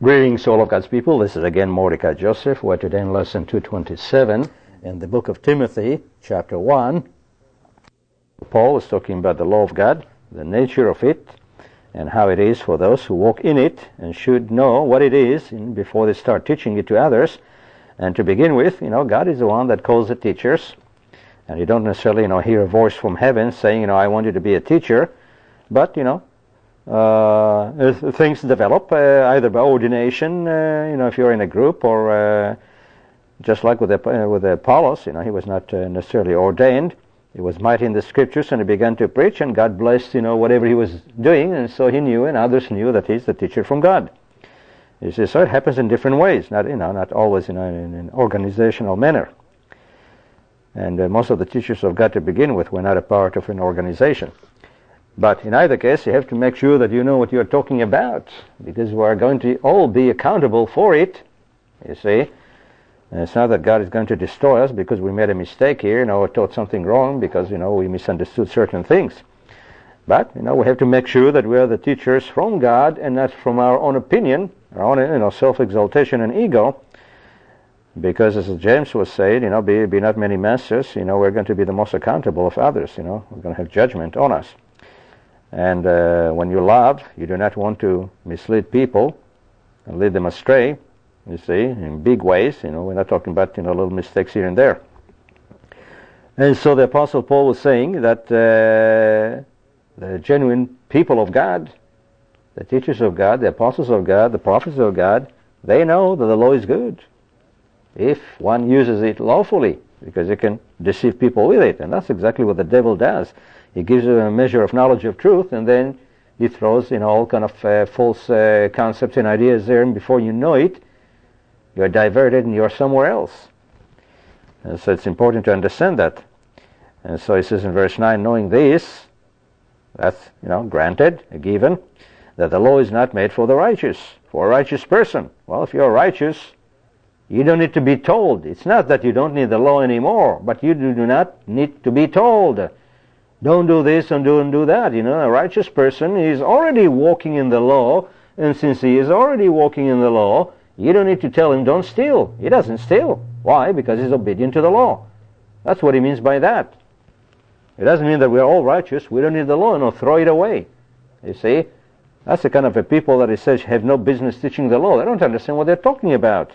Greetings, all of God's people. This is again Mordecai Joseph. We're today in lesson 227 in the book of Timothy, chapter 1. Paul is talking about the law of God, the nature of it, and how it is for those who walk in it and should know what it is before they start teaching it to others. And to begin with, God is the one that calls the teachers. And you don't necessarily, hear a voice from heaven saying, I want you to be a teacher. But, things develop either by ordination, if you're in a group, or just like with Apollos, he was not necessarily ordained. He was mighty in the scriptures, and he began to preach, and God blessed, whatever he was doing, and so he knew, and others knew that he's the teacher from God. You see, so it happens in different ways, not always in an organizational manner. And most of the teachers of God to begin with were not a part of an organization. But in either case, you have to make sure that you know what you're talking about, because we are going to all be accountable for it, you see. And it's not that God is going to destroy us because we made a mistake here, or taught something wrong because, we misunderstood certain things. But, we have to make sure that we are the teachers from God and not from our own opinion, our own, self-exaltation and ego. Because as James was saying, be not many masters, we're going to be the most accountable of others, we're going to have judgment on us. And when you love, you do not want to mislead people and lead them astray, you see, in big ways. We're not talking about, little mistakes here and there. And so the Apostle Paul was saying that the genuine people of God, the teachers of God, the apostles of God, the prophets of God, they know that the law is good if one uses it lawfully, because you can deceive people with it. And that's exactly what the devil does. He gives you a measure of knowledge of truth, and then he throws all kind of false concepts and ideas there, and before you know it, you're diverted and you're somewhere else. And so it's important to understand that. And so he says in verse 9, knowing this, that's, granted, a given, that the law is not made for the righteous, for a righteous person. Well, if you're righteous, you don't need to be told. It's not that you don't need the law anymore, but you do not need to be told. Don't do this and do that. A righteous person is already walking in the law, and since he is already walking in the law, you don't need to tell him, don't steal. He doesn't steal. Why? Because he's obedient to the law. That's what he means by that. It doesn't mean that we're all righteous. We don't need the law, throw it away. You see? That's the kind of a people that he says have no business teaching the law. They don't understand what they're talking about.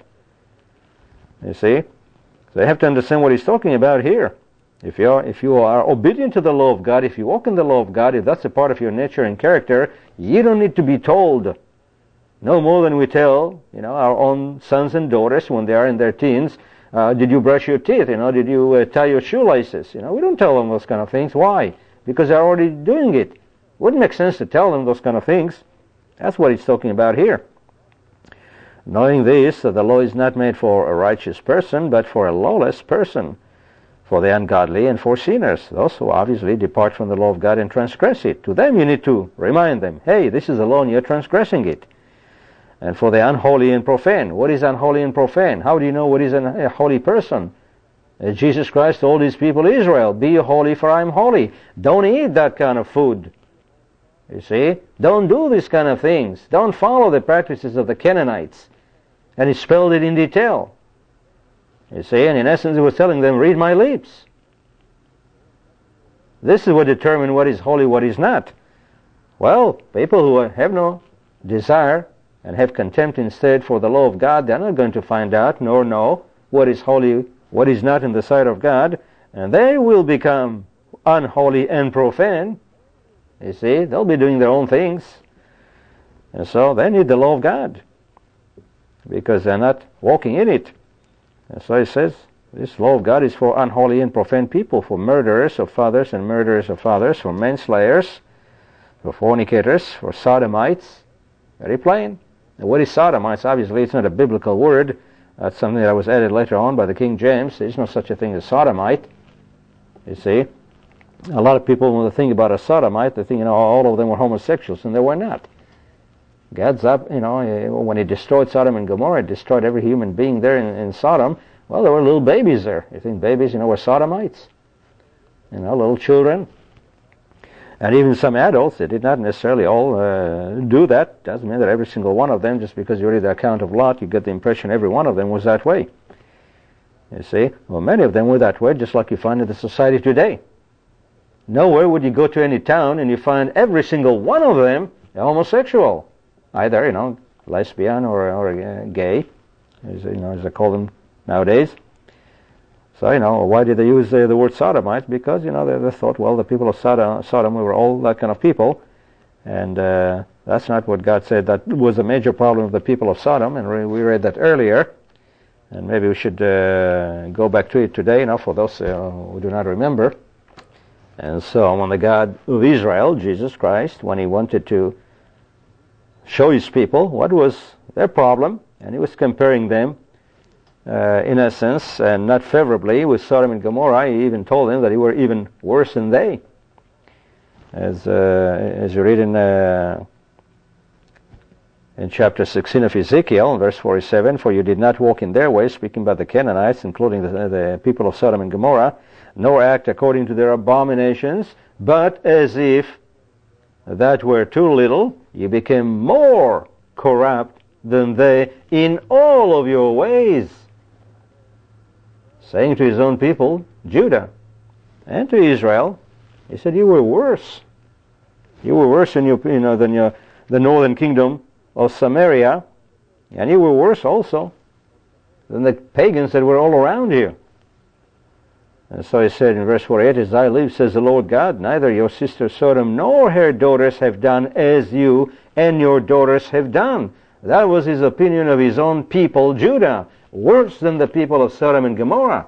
You see? So they have to understand what he's talking about here. If you are obedient to the law of God, if you walk in the law of God, if that's a part of your nature and character, you don't need to be told. No more than we tell, our own sons and daughters when they are in their teens, did you brush your teeth? Did you tie your shoelaces? We don't tell them those kind of things. Why? Because they're already doing it. Wouldn't make sense to tell them those kind of things. That's what he's talking about here. Knowing this, that the law is not made for a righteous person, but for a lawless person, for the ungodly and for sinners, those who obviously depart from the law of God and transgress it. To them you need to remind them, hey, this is the law and you're transgressing it. And for the unholy and profane. What is unholy and profane? How do you know what is a holy person? Jesus Christ told his people Israel, be holy for I am holy. Don't eat that kind of food. You see? Don't do these kind of things. Don't follow the practices of the Canaanites. And he spelled it in detail. You see, and in essence he was telling them, read my lips. This is what determines what is holy, what is not. Well, people who have no desire and have contempt instead for the law of God, they're not going to find out nor know what is holy, what is not in the sight of God, and they will become unholy and profane. You see, they'll be doing their own things. And so they need the law of God because they're not walking in it. And so he says, this law of God is for unholy and profane people, for murderers of fathers and murderers of fathers, for manslayers, for fornicators, for sodomites. Very plain. And what is sodomites? Obviously, it's not a biblical word. That's something that was added later on by the King James. There's no such a thing as sodomite. You see? A lot of people, when they think about a sodomite, they think, all of them were homosexuals, and they were not. God's up, when he destroyed Sodom and Gomorrah, he destroyed every human being there in Sodom. Well, there were little babies there. You think babies, were sodomites? Little children. And even some adults, they did not necessarily all do that. Doesn't mean that every single one of them, just because you read the account of Lot, you get the impression every one of them was that way. You see? Well, many of them were that way, just like you find in the society today. Nowhere would you go to any town and you find every single one of them homosexual. Either, lesbian or gay, as they call them nowadays. So, why did they use the word sodomites? Because, they thought, well, the people of Sodom, we were all that kind of people. And that's not what God said. That was a major problem of the people of Sodom, and we read that earlier. And maybe we should go back to it today, for those who do not remember. And so when the God of Israel, Jesus Christ, when he wanted to show his people what was their problem, and he was comparing them, in essence, and not favorably, with Sodom and Gomorrah, he even told them that they were even worse than they. As you read in chapter 16 of Ezekiel, verse 47, for you did not walk in their ways, speaking about the Canaanites, including the people of Sodom and Gomorrah, nor act according to their abominations, but as if that were too little, you became more corrupt than they in all of your ways. Saying to his own people, Judah, and to Israel, he said, you were worse. You were worse than the northern kingdom of Samaria, and you were worse also than the pagans that were all around you. And so he said in verse 48, as I live, says the Lord God, neither your sister Sodom nor her daughters have done as you and your daughters have done. That was his opinion of his own people, Judah, worse than the people of Sodom and Gomorrah.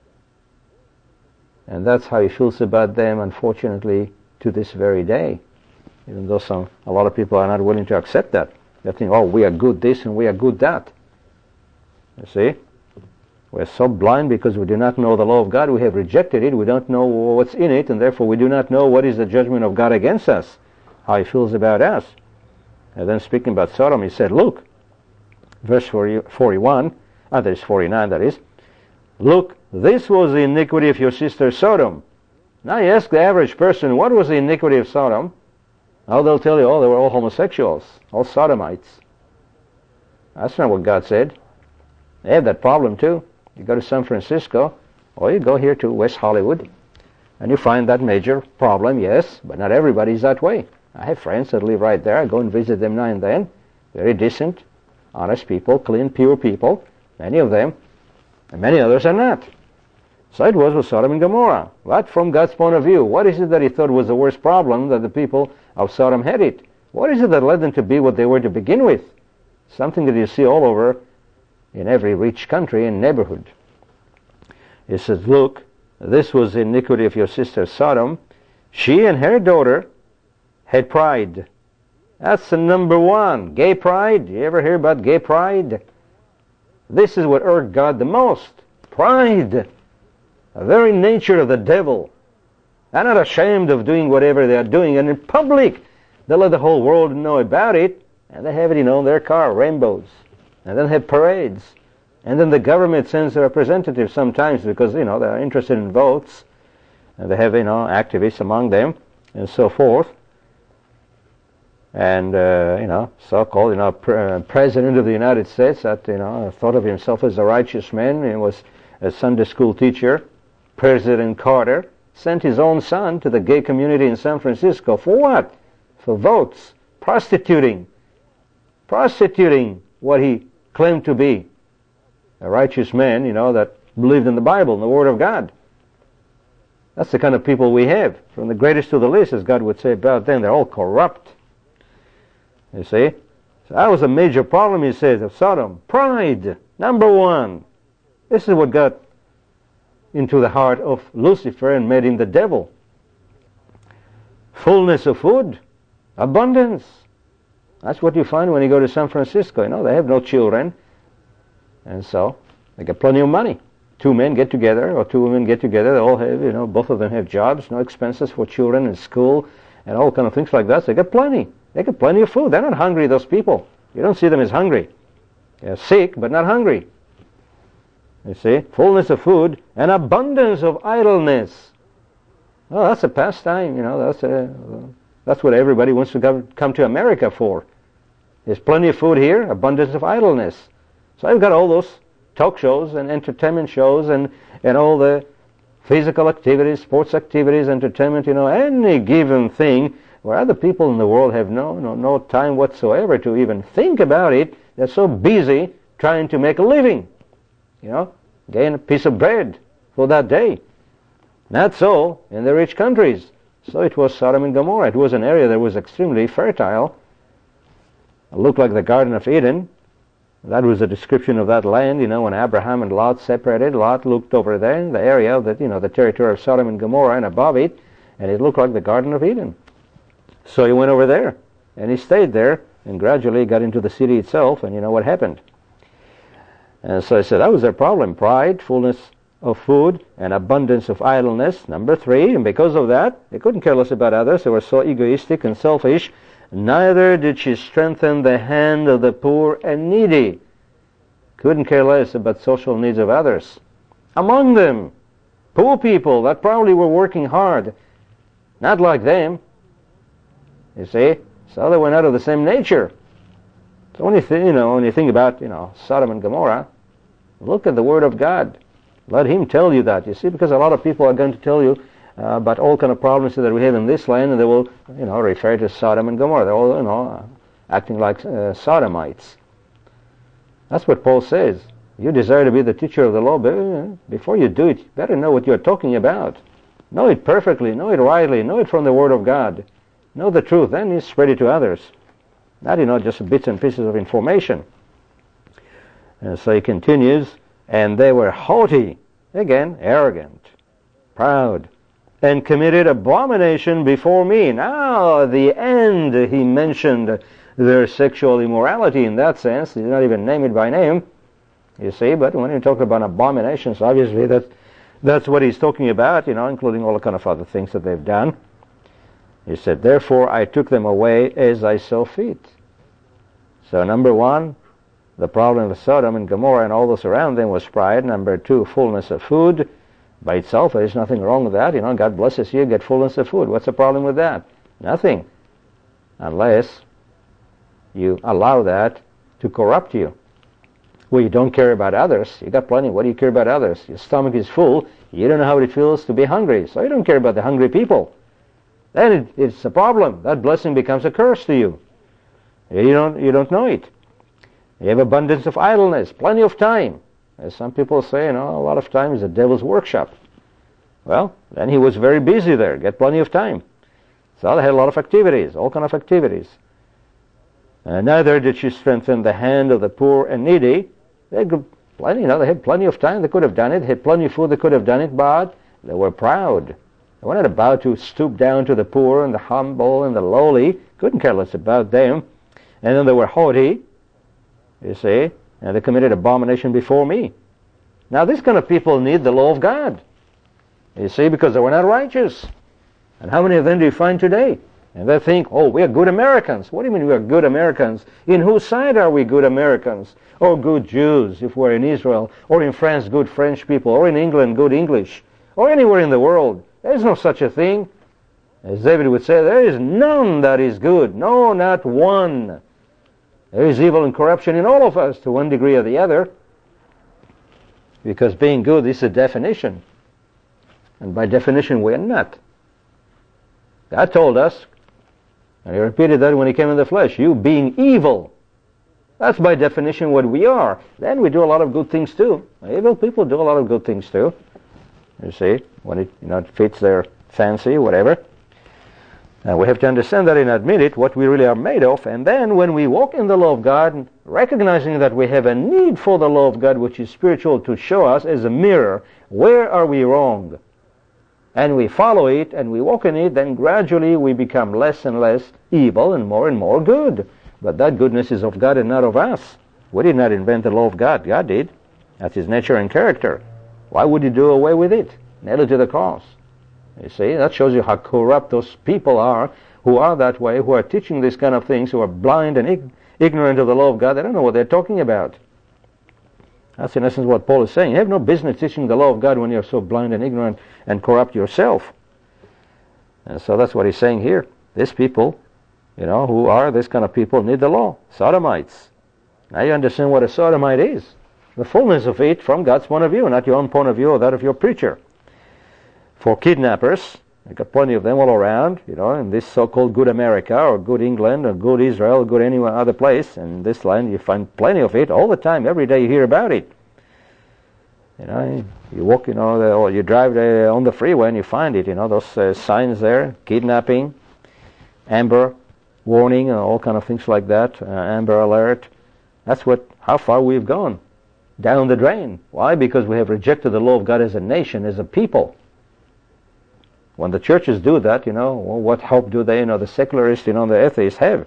And that's how he feels about them, unfortunately, to this very day. Even though a lot of people are not willing to accept that. They think, oh, we are good this and we are good that. You see? We're so blind because we do not know the law of God. We have rejected it. We don't know what's in it, and therefore we do not know what is the judgment of God against us, how he feels about us. And then speaking about Sodom, he said, look, verse 41, there's 49, that is. Look, this was the iniquity of your sister Sodom. Now you ask the average person, what was the iniquity of Sodom? Oh, they'll tell you, they were all homosexuals, all sodomites. That's not what God said. They have that problem too. You go to San Francisco, or you go here to West Hollywood, and you find that major problem, yes, but not everybody's that way. I have friends that live right there. I go and visit them now and then. Very decent, honest people, clean, pure people, many of them, and many others are not. So it was with Sodom and Gomorrah. But from God's point of view, what is it that he thought was the worst problem that the people of Sodom had it? What is it that led them to be what they were to begin with? Something that you see all over in every rich country and neighborhood. He says, look, this was the iniquity of your sister Sodom. She and her daughter had pride. That's the number one. Gay pride. You ever hear about gay pride? This is what irked God the most. Pride. The very nature of the devil. They're not ashamed of doing whatever they are doing, and in public they let the whole world know about it, and they have it, in their car, rainbows, and then have parades, and then the government sends a representative sometimes because they're interested in votes, and they have activists among them, and so forth, and so-called president of the United States that thought of himself as a righteous man. He was a Sunday school teacher. President Carter sent his own son to the gay community in San Francisco. For what? For votes. Prostituting what he claimed to be a righteous man, that believed in the Bible and the Word of God. That's the kind of people we have. From the greatest to the least, as God would say about them, they're all corrupt. You see? So that was a major problem, he says, of Sodom. Pride, number one. This is what got into the heart of Lucifer and made him the devil. Fullness of food, abundance. That's what you find when you go to San Francisco. They have no children, and so they get plenty of money. Two men get together, or two women get together. They all have, both of them have jobs, no expenses for children and school, and all kind of things like that. So they get plenty. They get plenty of food. They're not hungry, those people. You don't see them as hungry. They're sick, but not hungry. You see, fullness of food and abundance of idleness. Oh, that's a pastime, that's what everybody wants to come to America for. There's plenty of food here, abundance of idleness. So I've got all those talk shows and entertainment shows and all the physical activities, sports activities, entertainment, any given thing where other people in the world have no time whatsoever to even think about it. They're so busy trying to make a living, gain a piece of bread for that day. Not so in the rich countries. So it was Sodom and Gomorrah. It was an area that was extremely fertile. It looked like the Garden of Eden. That was a description of that land, when Abraham and Lot separated. Lot looked over there in the area that, the territory of Sodom and Gomorrah and above it, and it looked like the Garden of Eden. So he went over there, and he stayed there, and gradually got into the city itself, and you know what happened. And so I said, that was their problem: pride, fullness of food, and abundance of idleness. Number 3, and because of that, they couldn't care less about others. They were so egoistic and selfish. Neither did she strengthen the hand of the poor and needy. Couldn't care less about social needs of others. Among them, poor people that probably were working hard. Not like them. You see? So they were not of the same nature. So when you think about, Sodom and Gomorrah, look at the Word of God. Let Him tell you that. You see, because a lot of people are going to tell you about all kind of problems that we have in this land, and they will, refer to Sodom and Gomorrah. They're all, acting like sodomites. That's what Paul says. You desire to be the teacher of the law, but before you do it, you better know what you're talking about. Know it perfectly, know it rightly, know it from the Word of God. Know the truth, then you spread it to others. Not, just bits and pieces of information. And so he continues, and they were haughty, again, arrogant, proud, and committed abomination before me. Now, at the end, he mentioned their sexual immorality in that sense. He did not even name it by name, you see, but when you talk about abominations, obviously that's what he's talking about, including all the kind of other things that they've done. He said, therefore I took them away as I saw fit. So number 1, the problem of Sodom and Gomorrah and all those around them was pride. Number 2, fullness of food. By itself, there's nothing wrong with that. God blesses you, get fullness of food. What's the problem with that? Nothing. Unless you allow that to corrupt you. Well, you don't care about others. You got plenty. What do you care about others? Your stomach is full. You don't know how it feels to be hungry. So you don't care about the hungry people. Then it's a problem. That blessing becomes a curse to you. You don't know it. You have abundance of idleness, plenty of time. As some people say, a lot of time is the devil's workshop. Well, then he was very busy there, get plenty of time. So they had a lot of activities, all kind of activities. Neither did she strengthen the hand of the poor and needy. They had plenty, they had plenty of time, they could have done it. They had plenty of food, they could have done it, but they were proud. They were not about to stoop down to the poor and the humble and the lowly. Couldn't care less about them. And then they were haughty, you see, and they committed abomination before me. Now, these kind of people need the law of God, you see, because they were not righteous. And how many of them do you find today? And they think, we are good Americans. What do you mean we are good Americans? In whose side are we good Americans? Or good Jews, if we're in Israel, or in France, good French people, or in England, good English, or anywhere in the world. There's no such a thing. As David would say, there is none that is good. No, not one. There is evil and corruption in all of us to one degree or the other. Because being good is a definition. And by definition, we are not. God told us, and He repeated that when He came in the flesh, you being evil. That's by definition what we are. Then we do a lot of good things too. Evil people do a lot of good things too. You see, when it fits their fancy, whatever. Now we have to understand that and admit it, what we really are made of. And then when we walk in the law of God, recognizing that we have a need for the law of God, which is spiritual, to show us as a mirror, where are we wrong? And we follow it and we walk in it, then gradually we become less and less evil and more good. But that goodness is of God and not of us. We did not invent the law of God. God did. That's His nature and character. Why would He do away with it? Nail it to the cross. You see, that shows you how corrupt those people are who are that way, who are teaching these kind of things, who are blind and ignorant of the law of God. They don't know what they're talking about. That's in essence what Paul is saying. You have no business teaching the law of God when you're so blind and ignorant and corrupt yourself. And so that's what he's saying here. These people, who are this kind of people, need the law. Sodomites. Now you understand what a sodomite is. The fullness of it from God's point of view, not your own point of view or that of your preacher. For kidnappers, you've got plenty of them all around, in this so-called good America or good England or good Israel or good any other place. In this land you find plenty of it all the time. Every day you hear about it. You walk, or you drive on the freeway and you find it, those signs there, kidnapping, amber warning, all kind of things like that, amber alert. That's how far we've gone. Down the drain. Why? Because we have rejected the law of God as a nation, as a people. When the churches do that, what hope do they, the secularists, the atheists have?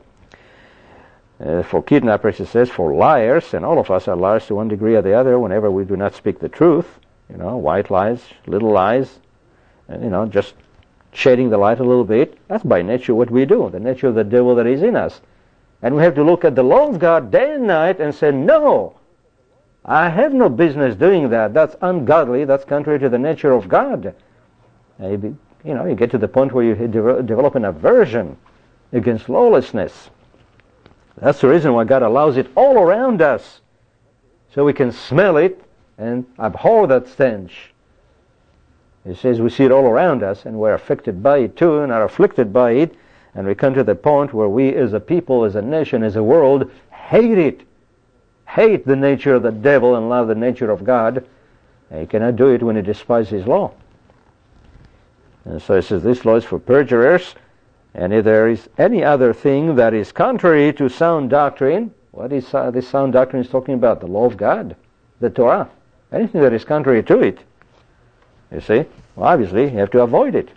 For kidnappers, it says, for liars, and all of us are liars to one degree or the other whenever we do not speak the truth, white lies, little lies, and, just shading the light a little bit. That's by nature what we do, the nature of the devil that is in us. And we have to look at the law of God day and night and say, no, I have no business doing that. That's ungodly. That's contrary to the nature of God. You get to the point where you develop an aversion against lawlessness. That's the reason why God allows it all around us, so we can smell it and abhor that stench. He says we see it all around us and we're affected by it too and are afflicted by it, and we come to the point where we as a people, as a nation, as a world, hate it. Hate the nature of the devil and love the nature of God. And you cannot do it when you despise His law. And so it says this law is for perjurers, and if there is any other thing that is contrary to sound doctrine, what is this sound doctrine is talking about? The law of God, the Torah. Anything that is contrary to it, you see, well, obviously you have to avoid it.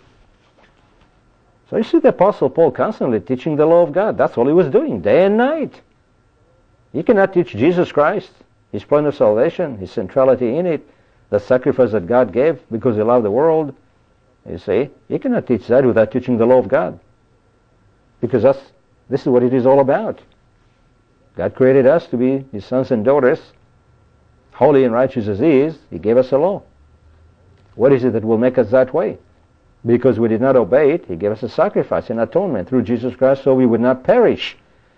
So you see the Apostle Paul constantly teaching the law of God. That's all he was doing, day and night. You cannot teach Jesus Christ, His plan of salvation, His centrality in it, the sacrifice that God gave because He loved the world. You see, you cannot teach that without teaching the law of God. Because this is what it is all about. God created us to be His sons and daughters, holy and righteous as He is. He gave us a law. What is it that will make us that way? Because we did not obey it, He gave us a sacrifice, an atonement through Jesus Christ so we would not perish.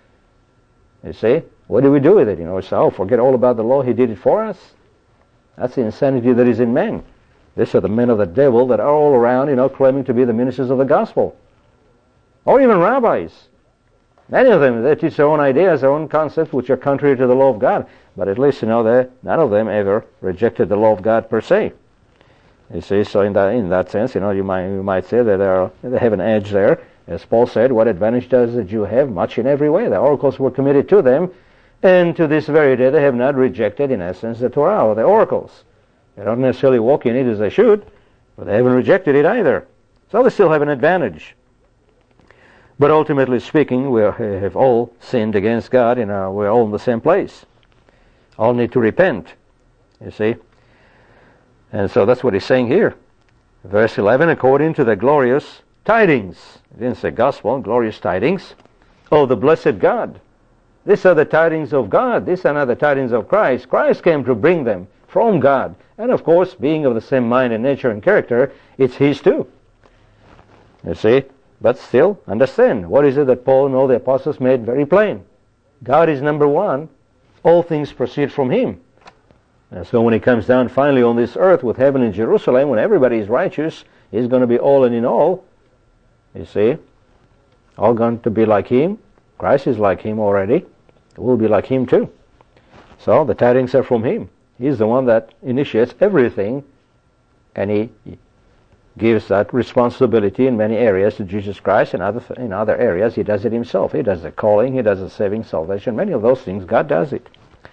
You see, what do we do with it? Forget all about the law, He did it for us. That's the insanity that is in men. These are the men of the devil that are all around, claiming to be the ministers of the gospel. Or even rabbis. Many of them, they teach their own ideas, their own concepts, which are contrary to the law of God. But at least, none of them ever rejected the law of God per se. You see, so in that sense, you might say that they have an edge there. As Paul said, what advantage does the Jew have? Much in every way. The oracles were committed to them, and to this very day they have not rejected, in essence, the Torah or the oracles. They don't necessarily walk in it as they should, but they haven't rejected it either. So they still have an advantage. But ultimately speaking, we have all sinned against God, and we're all in the same place. All need to repent, you see. And so that's what he's saying here. Verse 11, according to the glorious tidings. It didn't say gospel, glorious tidings. Oh, the blessed God. These are the tidings of God. These are not the tidings of Christ. Christ came to bring them from God. And of course, being of the same mind and nature and character, it's His too. You see? But still, understand, what is it that Paul and all the apostles made very plain? God is number one. All things proceed from Him. And so when He comes down finally on this earth with heaven and Jerusalem, when everybody is righteous, He's going to be all and in all. You see? All going to be like Him. Christ is like Him already. We'll be like Him too. So the tidings are from Him. He's the one that initiates everything, and He gives that responsibility in many areas to Jesus Christ, and in other areas He does it Himself. He does the calling, He does the saving, salvation. Many of those things, God does it.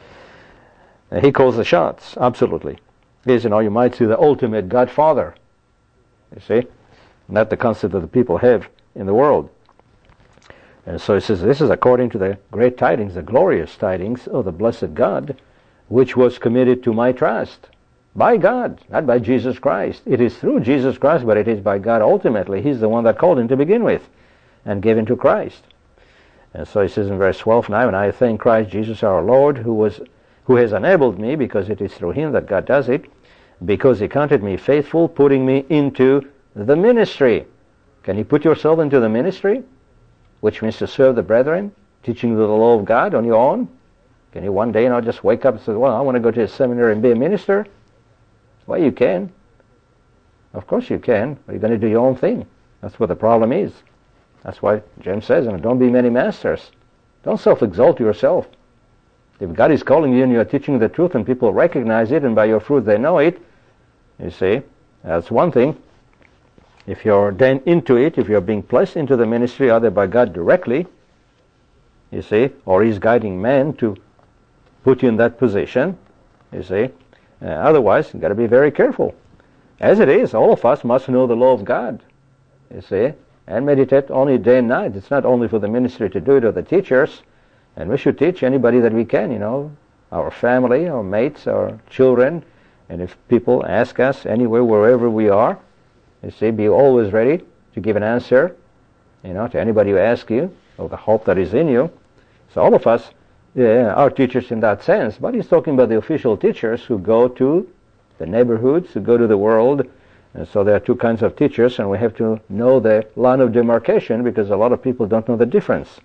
And He calls the shots, absolutely. He's, you might say, the ultimate Godfather. You see? Not the concept that the people have in the world. And so He says, this is according to the great tidings, the glorious tidings of the blessed God, which was committed to my trust. By God, not by Jesus Christ. It is through Jesus Christ, but it is by God ultimately. He's the one that called him to begin with and gave him to Christ. And so He says in verse 12, now, and I thank Christ Jesus our Lord, who has enabled me, because it is through Him that God does it, because He counted me faithful, putting me into the ministry. Can you put yourself into the ministry, which means to serve the brethren, teaching the law of God on your own? Can you one day, just wake up and say, well, I want to go to a seminary and be a minister? Well, you can. Of course you can, but you're going to do your own thing. That's what the problem is. That's why James says, don't be many masters. Don't self-exalt yourself. If God is calling you and you are teaching the truth and people recognize it and by your fruit they know it, you see, that's one thing. If you're then into it, if you're being placed into the ministry either by God directly, you see, or He's guiding men to put you in that position, you see, otherwise you've got to be very careful. As it is, all of us must know the law of God, you see, and meditate on it day and night. It's not only for the ministry to do it or the teachers, and we should teach anybody that we can, our family, our mates, our children, and if people ask us anywhere, wherever we are, you see, be always ready to give an answer, to anybody who asks you, of the hope that is in you. So all of us are teachers in that sense, but he's talking about the official teachers who go to the neighborhoods, who go to the world. And so there are two kinds of teachers, and we have to know the line of demarcation because a lot of people don't know the difference.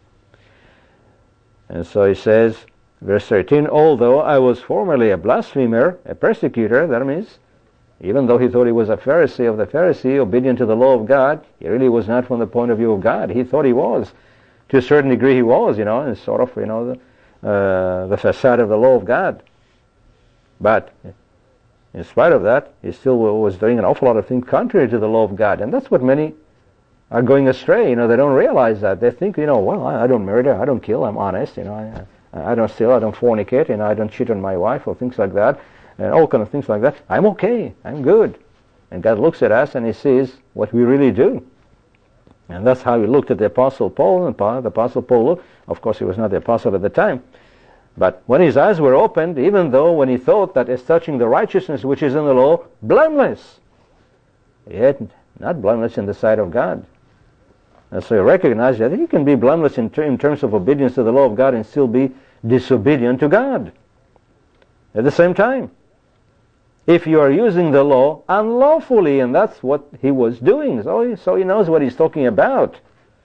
And so he says, verse 13, although I was formerly a blasphemer, a persecutor, that means even though he thought he was a Pharisee of the Pharisee, obedient to the law of God, he really was not from the point of view of God. He thought he was. To a certain degree he was, and sort of, the facade of the law of God. But in spite of that, he still was doing an awful lot of things contrary to the law of God. And that's what many are going astray. They don't realize that. They think, well, I don't murder, I don't kill, I'm honest, I don't steal, I don't fornicate, I don't cheat on my wife or things like that, and all kind of things like that. I'm okay, I'm good. And God looks at us and He sees what we really do. And that's how He looked at the Apostle Paul. And the Apostle Paul, of course, he was not the apostle at the time. But when his eyes were opened, even though when he thought that as touching the righteousness which is in the law, blameless, yet not blameless in the sight of God. And so he recognized that he can be blameless in terms of obedience to the law of God and still be disobedient to God at the same time. If you are using the law unlawfully, and that's what he was doing. So he knows what he's talking about.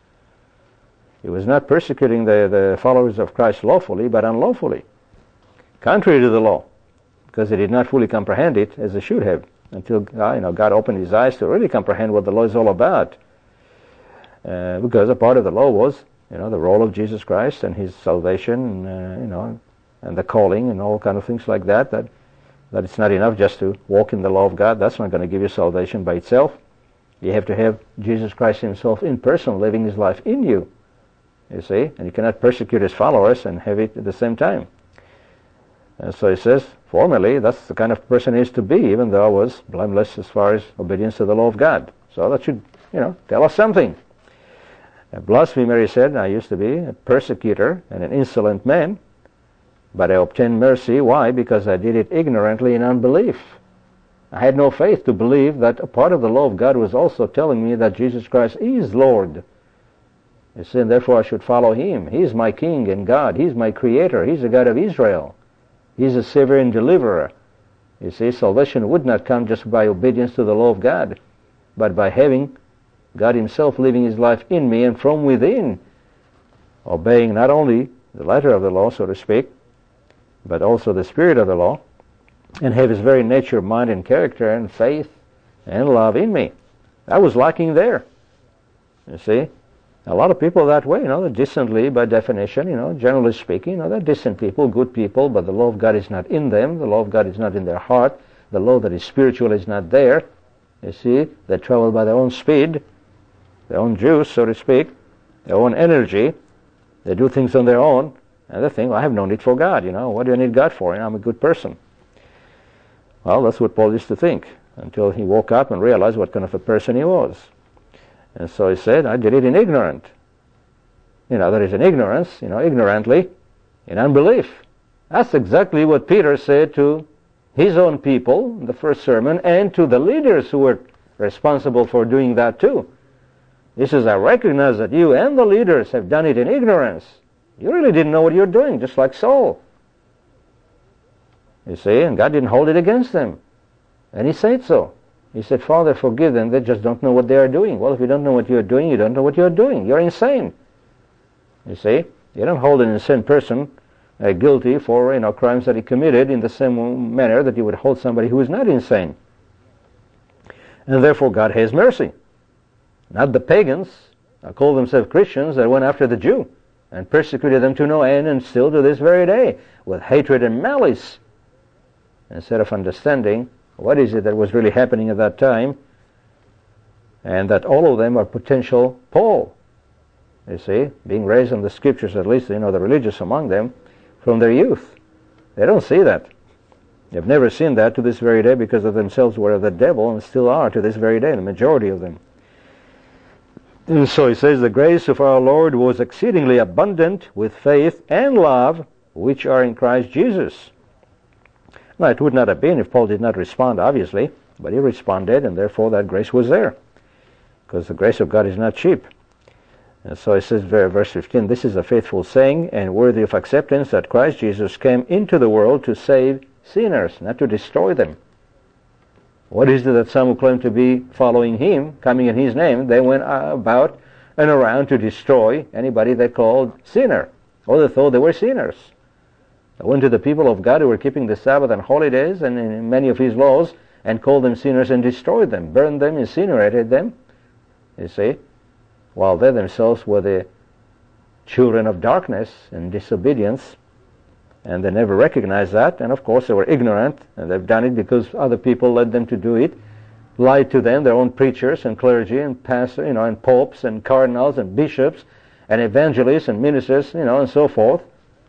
He was not persecuting the followers of Christ lawfully, but unlawfully, contrary to the law, because he did not fully comprehend it as he should have, until God opened his eyes to really comprehend what the law is all about. Because a part of the law was, the role of Jesus Christ and His salvation, and the calling and all kind of things like that. That it's not enough just to walk in the law of God. That's not going to give you salvation by itself. You have to have Jesus Christ Himself in person living His life in you. You see? And you cannot persecute His followers and have it at the same time. And so he says, formerly, that's the kind of person he is to be, even though I was blameless as far as obedience to the law of God. So that should, tell us something. A blasphemer, he said, I used to be a persecutor and an insolent man. But I obtained mercy. Why? Because I did it ignorantly in unbelief. I had no faith to believe that a part of the law of God was also telling me that Jesus Christ is Lord. You see, and therefore I should follow Him. He is my King and God. He's my Creator. He's the God of Israel. He's a Savior and Deliverer. You see, salvation would not come just by obedience to the law of God, but by having God Himself living His life in me and from within, obeying not only the letter of the law, so to speak, but also the spirit of the law, and have His very nature, mind, and character, and faith, and love in me. I was lacking there. You see, a lot of people that way, they're decently by definition, generally speaking, they're decent people, good people, but the law of God is not in them. The law of God is not in their heart. The law that is spiritual is not there. You see, they travel by their own speed, their own juice, so to speak, their own energy. They do things on their own. And they think, well, I have no need for God, What do I need God for? I'm a good person. Well, that's what Paul used to think, until he woke up and realized what kind of a person he was. And so he said, I did it in ignorant. There is an ignorance, ignorantly, in unbelief. That's exactly what Peter said to his own people in the first sermon, and to the leaders who were responsible for doing that too. He says, I recognize that you and the leaders have done it in ignorance. You really didn't know what you were doing, just like Saul. You see, and God didn't hold it against them. And He said so. He said, Father, forgive them. They just don't know what they are doing. Well, if you don't know what you're doing, you don't know what you're doing. You're insane. You see? You don't hold an insane person guilty for crimes that he committed in the same manner that you would hold somebody who is not insane. And therefore God has mercy. Not the pagans that call themselves Christians that went after the Jew and persecuted them to no end, and still to this very day with hatred and malice, instead of understanding what is it that was really happening at that time, and that all of them are potential Paul. You see, being raised on the scriptures, at least the religious among them, from their youth. They don't see that. They've never seen that to this very day, because of themselves were of the devil and still are to this very day, the majority of them. And so he says, the grace of our Lord was exceedingly abundant with faith and love which are in Christ Jesus. Now, it would not have been if Paul did not respond, obviously, but he responded, and therefore that grace was there, because the grace of God is not cheap. And so it says, verse 15, this is a faithful saying and worthy of acceptance, that Christ Jesus came into the world to save sinners, not to destroy them. What is it that some who claim to be following him, coming in his name, they went about and around to destroy anybody they called sinner, or they thought they were sinners. They went to the people of God who were keeping the Sabbath and holidays and in many of his laws, and called them sinners and destroyed them, burned them, incinerated them, you see, while they themselves were the children of darkness and disobedience, and they never recognized that. And of course they were ignorant, and they've done it because other people led them to do it, lied to them, their own preachers and clergy and pastors, and popes and cardinals and bishops and evangelists and ministers, and so forth.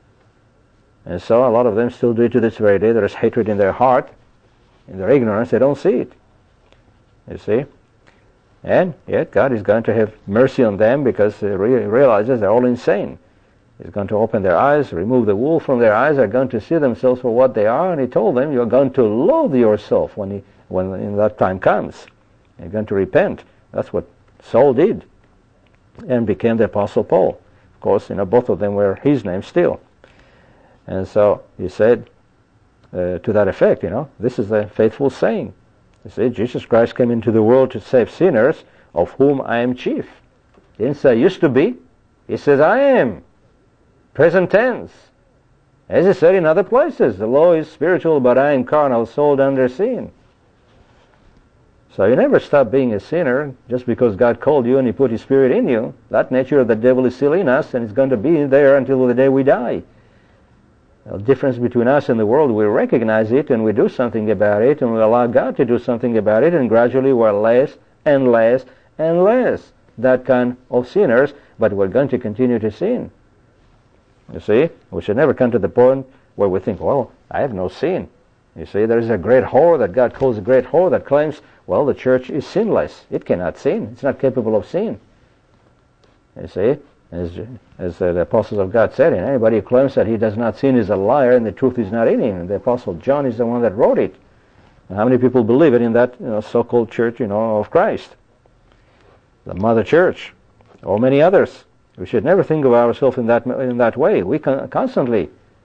And so a lot of them still do it to this very day. There is hatred in their heart. In their ignorance, they don't see it. You see? And yet God is going to have mercy on them, because he realizes they're all insane. He's going to open their eyes, remove the wool from their eyes. They're going to see themselves for what they are. And he told them, you're going to loathe yourself when in that time comes. You're going to repent. That's what Saul did, and became the Apostle Paul. Of course, both of them were his name still. And so he said to that effect, this is a faithful saying. He said, Jesus Christ came into the world to save sinners, of whom I am chief. He didn't say used to be. He says I am. Present tense. As he said in other places, the law is spiritual, but I am carnal, sold under sin. So you never stop being a sinner just because God called you and he put his spirit in you. That nature of the devil is still in us, and it's going to be there until the day we die. The difference between us and the world, we recognize it and we do something about it, and we allow God to do something about it, and gradually we're less and less and less that kind of sinners, but we're going to continue to sin. You see, we should never come to the point where we think, well, I have no sin. You see, there is a great whore that God calls a great whore that claims, well, the church is sinless. It cannot sin. It's not capable of sin. You see, as the apostles of God said, and anybody who claims that he does not sin is a liar, and the truth is not in him. And the apostle John is the one that wrote it. And how many people believe it in that so-called church of Christ, the mother church, or many others? We should never think of ourselves in that way. We constantly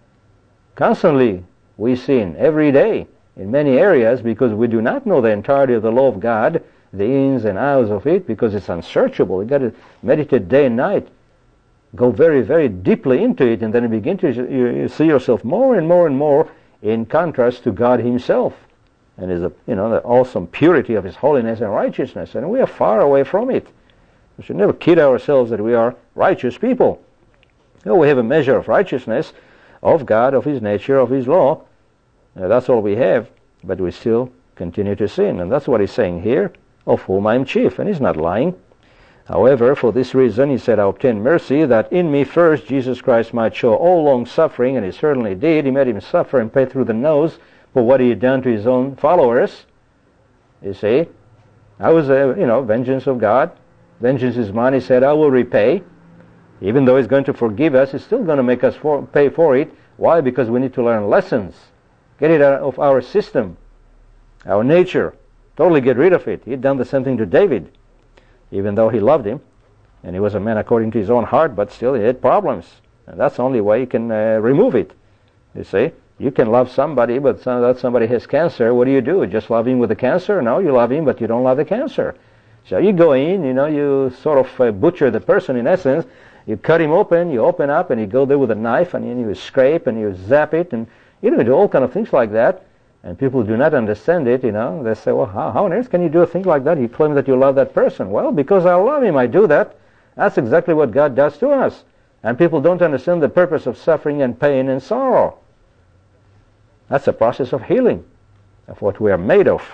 we sin every day in many areas, because we do not know the entirety of the law of God, the ins and outs of it, because it's unsearchable. You got to meditate day and night. Go very, very deeply into it, and then you begin to you see yourself more and more and more in contrast to God himself, and the awesome purity of his holiness and righteousness, and we are far away from it. We should never kid ourselves that we are righteous people. We have a measure of righteousness of God, of his nature, of his law. That's all we have, but we still continue to sin, and that's what he's saying here, of whom I am chief, and he's not lying. However, for this reason, he said, I obtained mercy, that in me first Jesus Christ might show all long suffering, and he certainly did. He made him suffer and pay through the nose for what he had done to his own followers. You see, I was, vengeance of God. Vengeance is mine, he said, I will repay. Even though he's going to forgive us, he's still going to make us pay for it. Why? Because we need to learn lessons. Get it out of our system, our nature. Totally get rid of it. He had done the same thing to David, even though he loved him, and he was a man according to his own heart, but still he had problems. And that's the only way you can remove it, you see. You can love somebody, but that somebody has cancer. What do? Just love him with the cancer? No, you love him, but you don't love the cancer. So you go in, you sort of butcher the person in essence. You cut him open, you open up, and you go there with a knife, and you scrape, and you zap it, and you do all kind of things like that. And people do not understand it, They say, well, how on earth can you do a thing like that? You claim that you love that person. Well, because I love him, I do that. That's exactly what God does to us. And people don't understand the purpose of suffering and pain and sorrow. That's a process of healing, of what we are made of.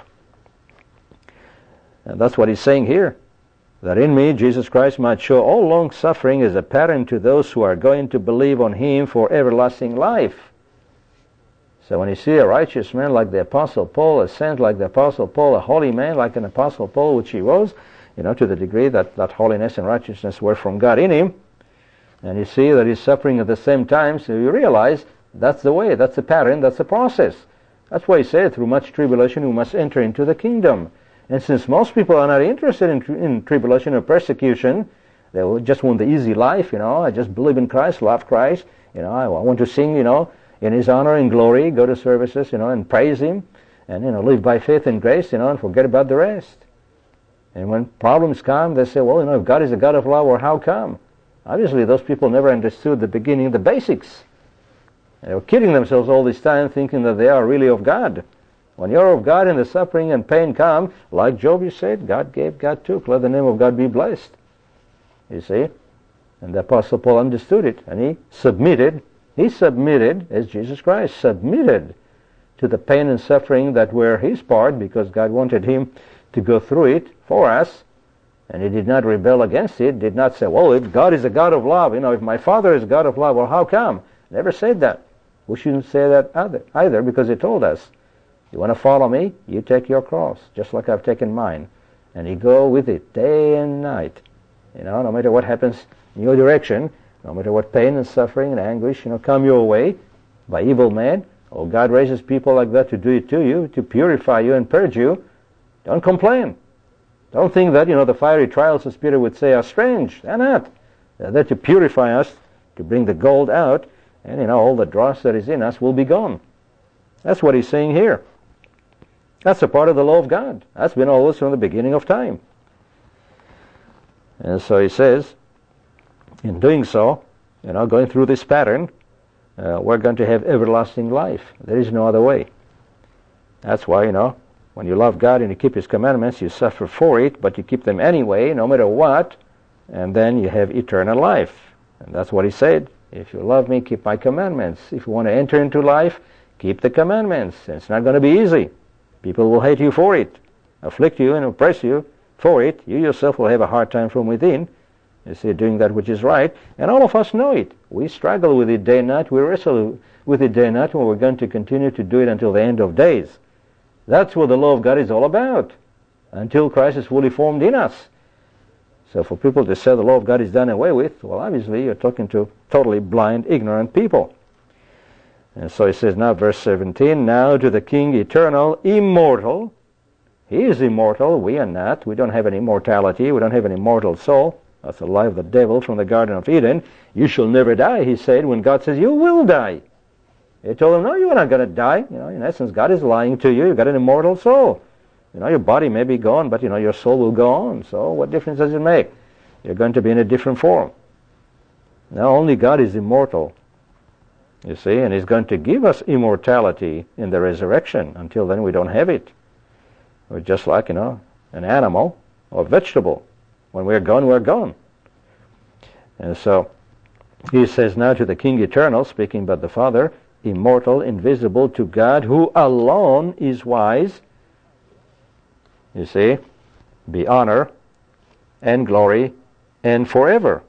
And that's what he's saying here. That in me, Jesus Christ might show all long suffering as a pattern to those who are going to believe on him for everlasting life. So when you see a righteous man like the Apostle Paul, a saint like the Apostle Paul, a holy man like an Apostle Paul, which he was, to the degree that holiness and righteousness were from God in him, and you see that he's suffering at the same time, so you realize that's the way, that's the pattern, that's the process. That's why he said, through much tribulation we must enter into the kingdom. And since most people are not interested in tribulation or persecution, they just want the easy life, I just believe in Christ, love Christ, I want to sing, in his honor and glory, go to services, and praise him, and, live by faith and grace, and forget about the rest. And when problems come, they say, well, if God is a God of love, or how come? Obviously, those people never understood the beginning, the basics. They were kidding themselves all this time, thinking that they are really of God. When you're of God and the suffering and pain come, like Job, you said, God gave, God took. Let the name of God be blessed. You see? And the Apostle Paul understood it, and he submitted. He submitted, as Jesus Christ submitted to the pain and suffering that were his part, because God wanted him to go through it for us. And he did not rebel against it, did not say, well, if God is a God of love, if my Father is a God of love, well, how come? Never said that. We shouldn't say that either, because he told us, you want to follow me? You take your cross, just like I've taken mine. And you go with it day and night. No matter what happens in your direction, no matter what pain and suffering and anguish, come your way by evil men, or God raises people like that to do it to you, to purify you and purge you, don't complain. Don't think that, the fiery trials the Spirit would say are strange. They're not. They're there to purify us, to bring the gold out, and, all the dross that is in us will be gone. That's what he's saying here. That's a part of the law of God. That's been always from the beginning of time. And so he says, in doing so, going through this pattern, we're going to have everlasting life. There is no other way. That's why, when you love God and you keep his commandments, you suffer for it, but you keep them anyway, no matter what, and then you have eternal life. And that's what he said. If you love me, keep my commandments. If you want to enter into life, keep the commandments. It's not going to be easy. People will hate you for it, afflict you and oppress you for it. You yourself will have a hard time from within, you see, doing that which is right. And all of us know it. We struggle with it day and night. We wrestle with it day and night, and we're going to continue to do it until the end of days. That's what the law of God is all about, until Christ is fully formed in us. So for people to say the law of God is done away with, well, obviously you're talking to totally blind, ignorant people. And so he says now, verse 17, now to the King eternal, immortal. He is immortal. We are not. We don't have any immortality. We don't have an immortal soul. That's the lie of the devil from the Garden of Eden. You shall never die, he said, when God says you will die. He told him, no, you're not going to die. In essence, God is lying to you. You've got an immortal soul. Your body may be gone, but, your soul will go on. So what difference does it make? You're going to be in a different form. Now, only God is immortal. You see, and he's going to give us immortality in the resurrection. Until then, we don't have it. We're just like, an animal or vegetable. When we're gone, we're gone. And so, he says now to the King eternal, speaking about the Father, immortal, invisible, to God, who alone is wise. You see, be honor and glory and forever.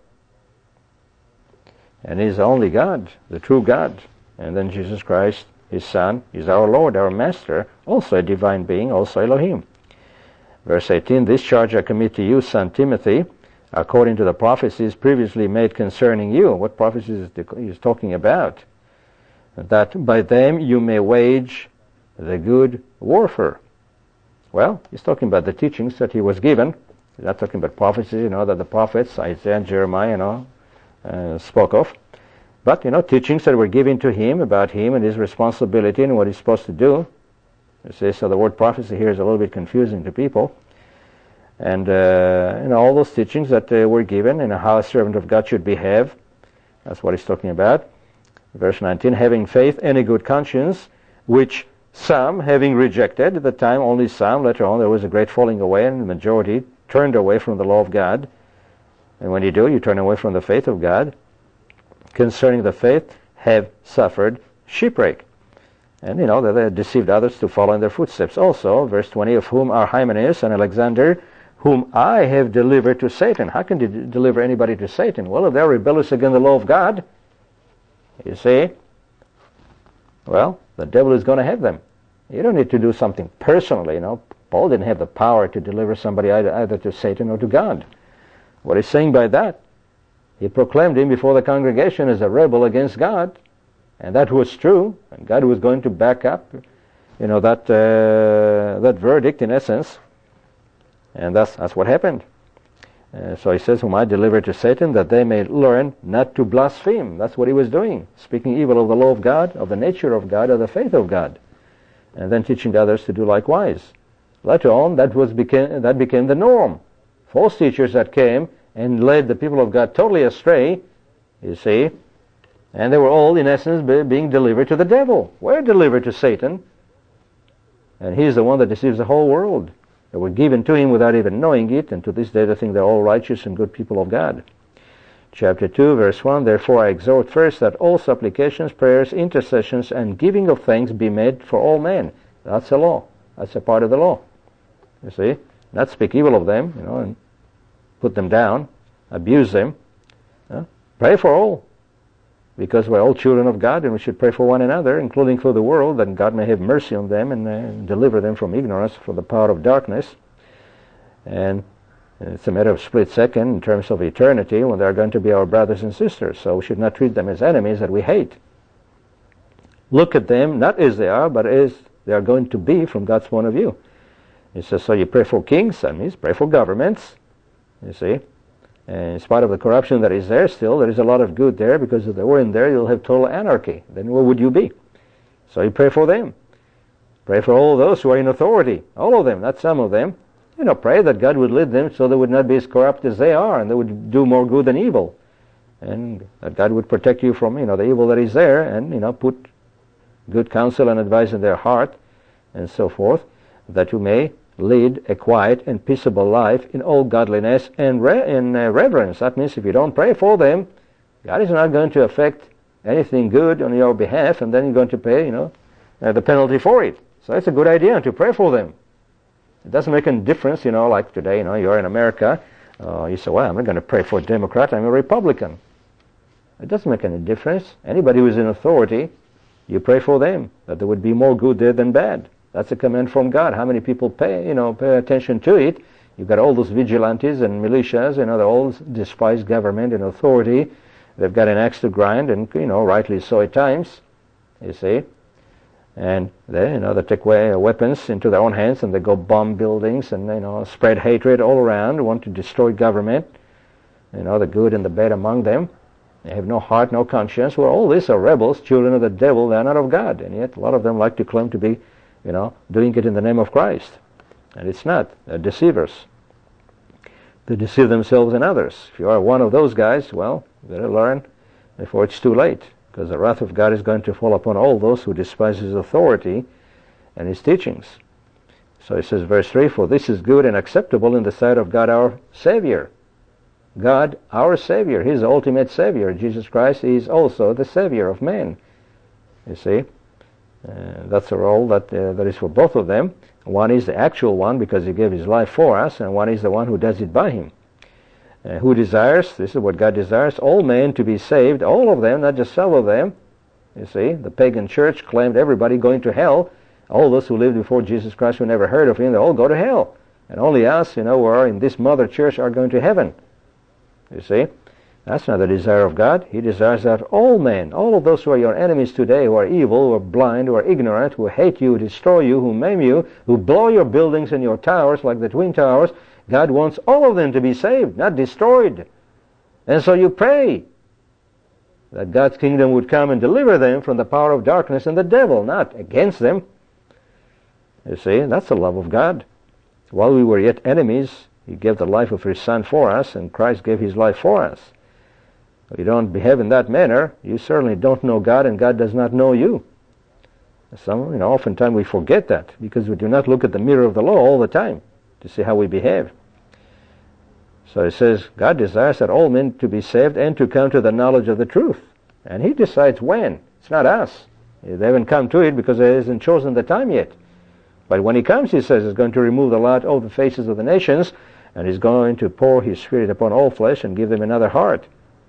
And he's the only God, the true God. And then Jesus Christ, his Son, is our Lord, our Master, also a divine being, also Elohim. Verse 18, this charge I commit to you, son Timothy, according to the prophecies previously made concerning you. What prophecies is talking about? That by them you may wage the good warfare. Well, he's talking about the teachings that he was given. He's not talking about prophecies, that the prophets, Isaiah and Jeremiah, spoke of. But, teachings that were given to him about him and his responsibility and what he's supposed to do. You see, so the word prophecy here is a little bit confusing to people. And, all those teachings that were given and how a servant of God should behave. That's what he's talking about. Verse 19, having faith and a good conscience, which some, having rejected, at the time only some, later on there was a great falling away, and the majority turned away from the law of God. And when you do, you turn away from the faith of God. Concerning the faith, have suffered shipwreck. And, they deceived others to follow in their footsteps. Also, verse 20, of whom are Hymenaeus and Alexander, whom I have delivered to Satan. How can you deliver anybody to Satan? Well, if they're rebellious against the law of God, you see, well, the devil is going to have them. You don't need to do something personally, Paul didn't have the power to deliver somebody either to Satan or to God. What he's saying by that, he proclaimed him before the congregation as a rebel against God, and that was true, and God was going to back up, that verdict in essence, and that's what happened. So he says, whom I delivered to Satan, that they may learn not to blaspheme. That's what he was doing, speaking evil of the law of God, of the nature of God, of the faith of God, and then teaching others to do likewise. Later on, that became the norm. False teachers that came and led the people of God totally astray, you see, and they were all, in essence, being delivered to the devil. We're delivered to Satan, and he's the one that deceives the whole world. They were given to him without even knowing it, and to this day they think they're all righteous and good people of God. Chapter 2, verse 1, therefore I exhort first that all supplications, prayers, intercessions, and giving of thanks be made for all men. That's the law. That's a part of the law. You see? Not speak evil of them, and put them down, abuse them. Pray for all, because we're all children of God, and we should pray for one another, including for the world, that God may have mercy on them and deliver them from ignorance, from the power of darkness. And it's a matter of split second in terms of eternity, when they're going to be our brothers and sisters. So we should not treat them as enemies that we hate. Look at them not as they are, but as they are going to be from God's point of view. It says, so you pray for kings, that means pray for governments, you see. And in spite of the corruption that is there still, there is a lot of good there, because if they weren't there, you'll have total anarchy. Then where would you be? So you pray for them. Pray for all those who are in authority. All of them, not some of them. Pray that God would lead them so they would not be as corrupt as they are, and they would do more good than evil. And that God would protect you from, the evil that is there, and, put good counsel and advice in their heart, and so forth, that you may lead a quiet and peaceable life in all godliness and reverence. That means if you don't pray for them, God is not going to affect anything good on your behalf, and then you're going to pay, the penalty for it. So it's a good idea to pray for them. It doesn't make any difference, like today, you're in America, you say, well, I'm not going to pray for a Democrat, I'm a Republican. It doesn't make any difference. Anybody who is in authority, you pray for them, that there would be more good there than bad. That's a command from God. How many people pay attention to it? You've got all those vigilantes and militias, they all despise government and authority. They've got an axe to grind, and, rightly so at times, you see. And they, they take weapons into their own hands, and they go bomb buildings and, spread hatred all around, want to destroy government, the good and the bad among them. They have no heart, no conscience. Well, all these are rebels, children of the devil. They're not of God. And yet a lot of them like to claim to be doing it in the name of Christ. And it's not. They're deceivers. They deceive themselves and others. If you are one of those guys, well, you better learn before it's too late, because the wrath of God is going to fall upon all those who despise His authority and His teachings. So it says, verse 3, for this is good and acceptable in the sight of God our Savior. God, our Savior. He's the ultimate Savior. Jesus Christ is also the Savior of man. You see? That's the role that is for both of them. One is the actual one because He gave His life for us, and one is the one who does it by Him. Who desires, this is what God desires, all men to be saved, all of them, not just some of them. You see, the pagan church claimed everybody going to hell. All those who lived before Jesus Christ who never heard of Him, they all go to hell. And only us, who are in this mother church are going to heaven. You see? That's not the desire of God. He desires that all men, all of those who are your enemies today, who are evil, who are blind, who are ignorant, who hate you, who destroy you, who maim you, who blow your buildings and your towers like the Twin Towers, God wants all of them to be saved, not destroyed. And so you pray. that God's kingdom would come and deliver them from the power of darkness and the devil, not against them. You see, that's the love of God. While we were yet enemies, He gave the life of His Son for us, and Christ gave His life for us. If you don't behave in that manner, you certainly don't know God, and God does not know you. Oftentimes we forget that because we do not look at the mirror of the law all the time to see how we behave. So it says, God desires that all men to be saved and to come to the knowledge of the truth. And He decides when. It's not us. They haven't come to it because He hasn't chosen the time yet. But when He comes, He says He's going to remove the light off the faces of the nations, and He's going to pour His Spirit upon all flesh and give them another heart.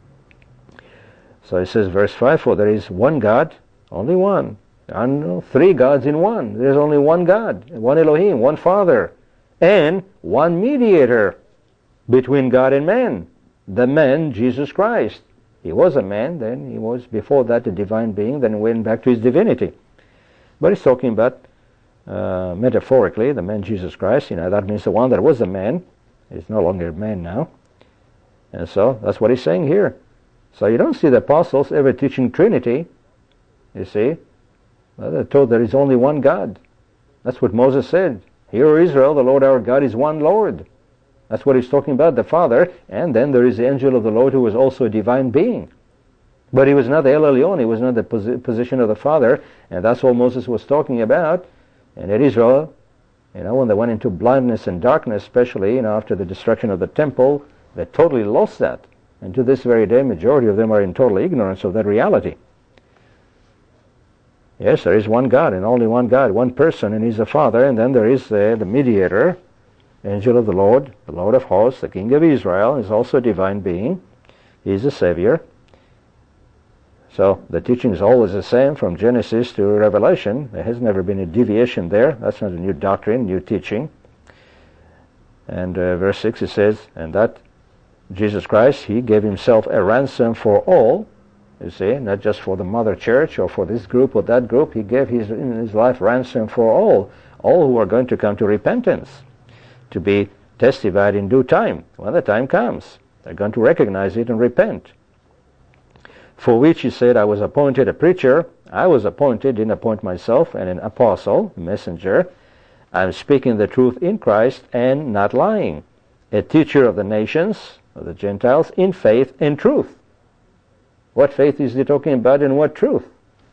So it says, verse 5, for there is one God, only one. And three gods in one. There's only one God, one Elohim, one Father, and one mediator between God and man, the man Jesus Christ. He was a man, then He was before that a divine being, then went back to His divinity. But He's talking about metaphorically the man Jesus Christ. That means the one that was a man is no longer a man now. And so that's what He's saying here. So you don't see the apostles ever teaching Trinity. You see, they're told there is only one God. That's what Moses said. Hear, O Israel, the Lord our God is one Lord. That's what He's talking about, the Father. And then there is the angel of the Lord who was also a divine being. But he was not the El Elyon. He was not the position of the Father. And that's all Moses was talking about. And at Israel, when they went into blindness and darkness, especially after the destruction of the temple, they totally lost that. And to this very day, majority of them are in total ignorance of that reality. Yes, there is one God and only one God, one person, and He's the Father. And then there is the mediator, angel of the Lord of hosts, the King of Israel, is also a divine being. He's the Savior. So the teaching is always the same from Genesis to Revelation. There has never been a deviation there. That's not a new doctrine, new teaching. And verse 6 it says, and that Jesus Christ, He gave Himself a ransom for all. You see, not just for the mother church or for this group or that group. He gave in His life ransom for all who are going to come to repentance, to be testified in due time. When the time comes, they're going to recognize it and repent. For which He said, I was appointed a preacher. I was appointed, didn't appoint myself, and an apostle, a messenger. I'm speaking the truth in Christ and not lying. A teacher of the nations, of the Gentiles, in faith and truth. What faith is He talking about and what truth?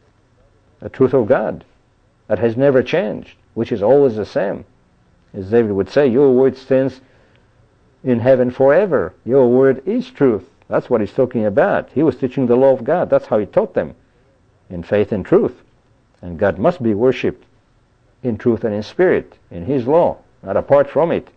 The truth of God that has never changed, which is always the same. As David would say, your word stands in heaven forever. Your word is truth. That's what He's talking about. He was teaching the law of God. That's how He taught them, in faith and truth. And God must be worshipped in truth and in spirit, in His law, not apart from it.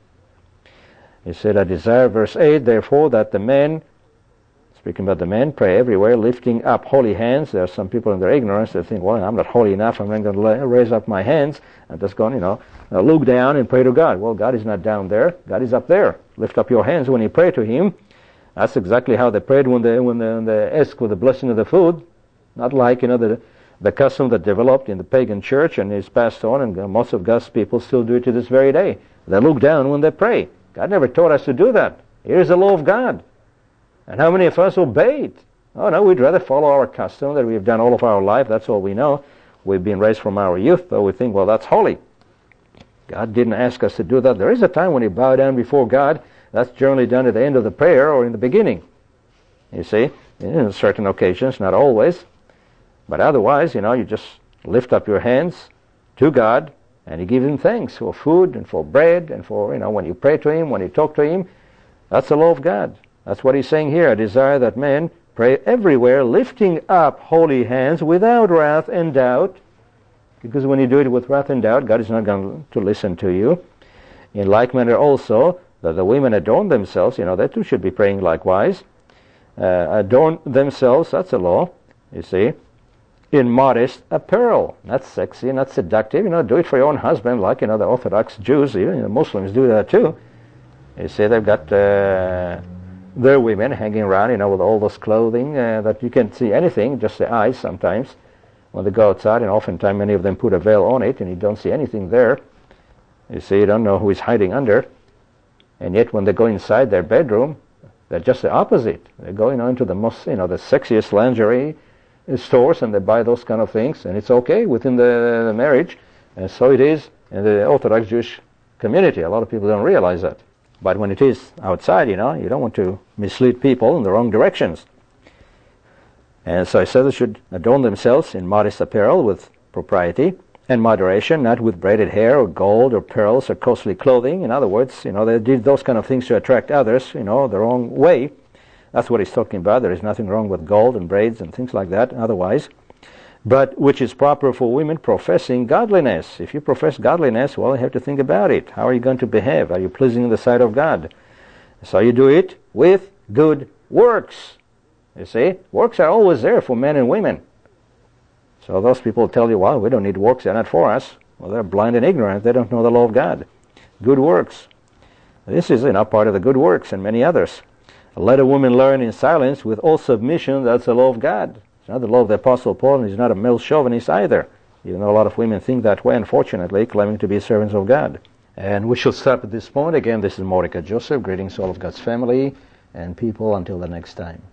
He said, I desire, verse 8, therefore, that the men, speaking about the men, pray everywhere, lifting up holy hands. There are some people in their ignorance that think, well, I'm not holy enough, I'm not going to raise up my hands. I'm just going, look down and pray to God. Well, God is not down there. God is up there. Lift up your hands when you pray to Him. That's exactly how they prayed when they asked for the blessing of the food. Not like, the custom that developed in the pagan church and is passed on, and most of God's people still do it to this very day. They look down when they pray. God never taught us to do that. Here's the law of God. And how many of us obey it? Oh no, we'd rather follow our custom that we've done all of our life. That's all we know. We've been raised from our youth, though we think, well, that's holy. God didn't ask us to do that. There is a time when you bow down before God. That's generally done at the end of the prayer or in the beginning. You see, in certain occasions, not always. But otherwise, you just lift up your hands to God and you give Him thanks for food and for bread and for, when you pray to Him, when you talk to Him. That's the law of God. That's what He's saying here. I desire that men pray everywhere, lifting up holy hands without wrath and doubt. Because when you do it with wrath and doubt, God is not going to listen to you. In like manner also, that the women adorn themselves, they too should be praying likewise. Adorn themselves, that's a law, you see, in modest apparel. Not sexy, not seductive. Do it for your own husband, like, the Orthodox Jews, even the Muslims do that too. You see, they've got their women hanging around, with all this clothing that you can't see anything, just the eyes sometimes, when they go outside, and oftentimes many of them put a veil on it, and you don't see anything there. You see, you don't know who is hiding under. And yet when they go inside their bedroom, They're just the opposite. They go into the most, the sexiest lingerie stores, and they buy those kind of things, and it's okay within the marriage, and so it is in the Orthodox Jewish community. A lot of people don't realize that. But when it is outside, you don't want to mislead people in the wrong directions. And so I said they should adorn themselves in modest apparel with propriety and moderation, not with braided hair or gold or pearls or costly clothing. In other words, they did those kind of things to attract others, the wrong way. That's what he's talking about. There is nothing wrong with gold and braids and things like that otherwise. But which is proper for women professing godliness. If you profess godliness, well, you have to think about it. How are you going to behave? Are you pleasing in the sight of God? So you do it with good works. You see, works are always there for men and women. So those people tell you, well, we don't need works, they're not for us. Well, they're blind and ignorant. They don't know the law of God. Good works. This is part of the good works and many others. Let a woman learn in silence with all submission. That's the law of God. It's not the law of the Apostle Paul, and he's not a male chauvinist either. Even though a lot of women think that way, unfortunately, claiming to be servants of God. And we shall stop at this point. Again, this is Mordecai Joseph. Greetings to all of God's family and people until the next time.